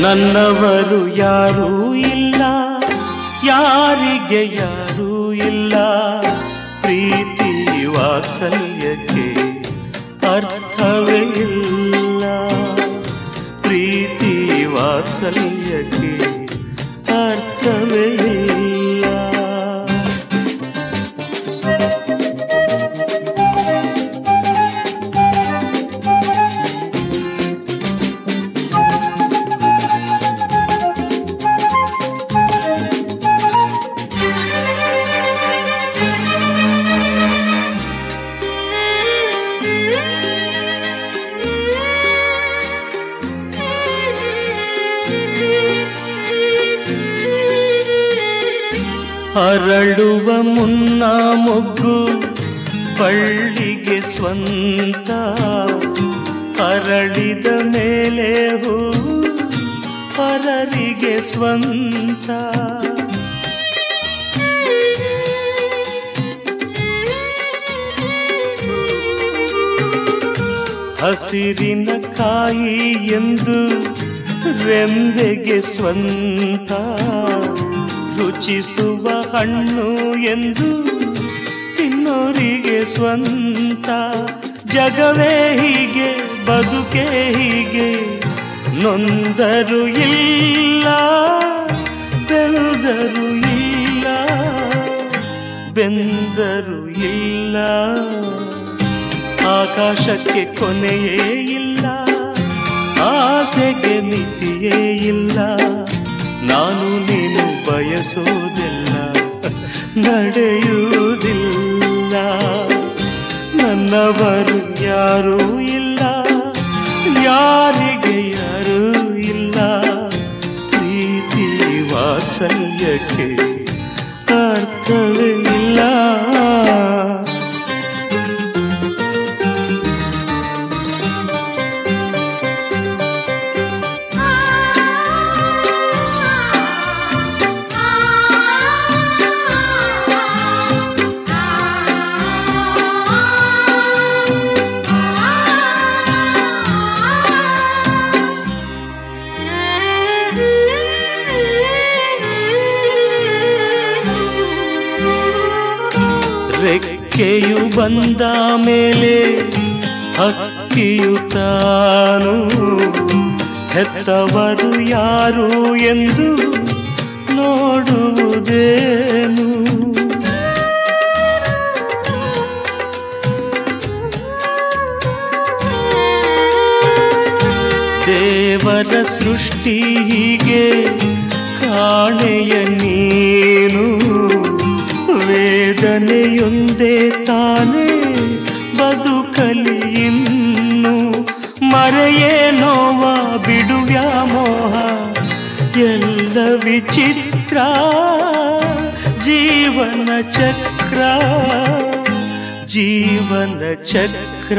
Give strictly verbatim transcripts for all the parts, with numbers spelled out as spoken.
ನನ್ನವರು ಯಾರೂ ಇಲ್ಲ, ಯಾರಿಗೆ ಯಾರೂ ಇಲ್ಲ. ಪ್ರೀತಿ ವಾತ್ಸಲ್ಯಕ್ಕೆ ಅರ್ಥವೇ ಇಲ್ಲ, ಪ್ರೀತಿ ವಾತ್ಸಲ್ಯಕ್ಕೆ ಅರ್ಥವೇ ಇಲ್ಲ. ಅರಳುವ ಮುನ್ನ ಮೊಗ್ಗು ಬಳ್ಳಿಗೆ ಸ್ವಂತ, ಅರಳಿದ ಮೇಲೆ ಹೂ ಪರರಿಗೆ ಸ್ವಂತ. ಹಸಿರಿನ ಕಾಯಿ ಎಂದು ರೆಂಬೆಗೆ ಸ್ವಂತ, ರುಚಿಸುವ ಹಣ್ಣು ಎಂದು ತಿನ್ನೋರಿಗೆ ಸ್ವಂತ. ಜಗವೇ ಹೀಗೆ, ಬದುಕೇ ಹೀಗೆ, ನೊಂದರು ಇಲ್ಲ, ಬೆಂದರು ಇಲ್ಲ, ಬೆಂದರು ಇಲ್ಲ. ಆಕಾಶಕ್ಕೆ ಕೊನೆಯೇ ಇಲ್ಲ, ಆಸೆಗೆ ಮಿತಿಯೇ ಇಲ್ಲ. ನಾನು ನೀನು ಬಯಸೋದೆಲ್ಲ ನಡೆಯುವುದಿಲ್ಲ. ನನ್ನವರು ಯಾರೂ ಇಲ್ಲ, ಯಾರಿಗೆ ಯಾರೂ ಇಲ್ಲ. ಪ್ರೀತಿ ವಾತ್ಸಲ್ಯಕ್ಕೆ ಅರ್ಥವೇ ಇಲ್ಲ. ರೆಕ್ಕೆಯು ಬಂದ ಮೇಲೆ ಹಕ್ಕಿಯು ತಾನು, ಹೆತ್ತವರು ಯಾರು ಎಂದು ನೋಡುವುದೇನು. ದೇವರ ಸೃಷ್ಟಿ ಹೀಗೆ ಕಾಣೆಯ ನೀನು, ವೇದನೆಯೊಂದೇ ತಾನೇ ಬದುಕಲಿ ಇನ್ನು. ಮರೆಯೇ ನೋವ ಬಿಡುವ್ಯಾ ಮೋಹ, ಎಲ್ಲ ವಿಚಿತ್ರ ಜೀವನ ಚಕ್ರ, ಜೀವನ ಚಕ್ರ.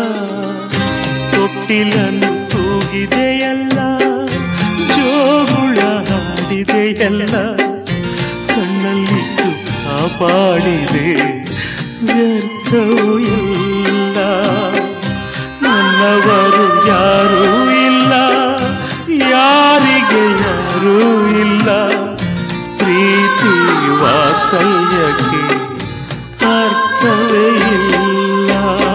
ತೊಟ್ಟಿಲನ್ನು ತೂಗಿದೆಯಲ್ಲ, ಜೋಗುಳ ಹಾಡಿದೆಯಲ್ಲ, ಕಣ್ಣಲ್ಲಿಟ್ಟು ಕಾಪಾಡಿದೆ ವ್ಯರ್ಥವೂ ಇಲ್ಲ. ನನ್ನವರು ಯಾರೂ ಇಲ್ಲ, ಯಾರಿಗೆ ಯಾರೂ ಇಲ್ಲ. ಪ್ರೀತಿ ವಾತ್ಸಲ್ಯಕ್ಕೆ ಅರ್ಥವೇ ಇಲ್ಲ.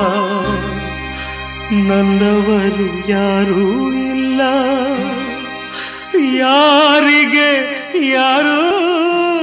ನನ್ನವರು ಯಾರೂ ಇಲ್ಲ, ಯಾರಿಗೆ ಯಾರೂ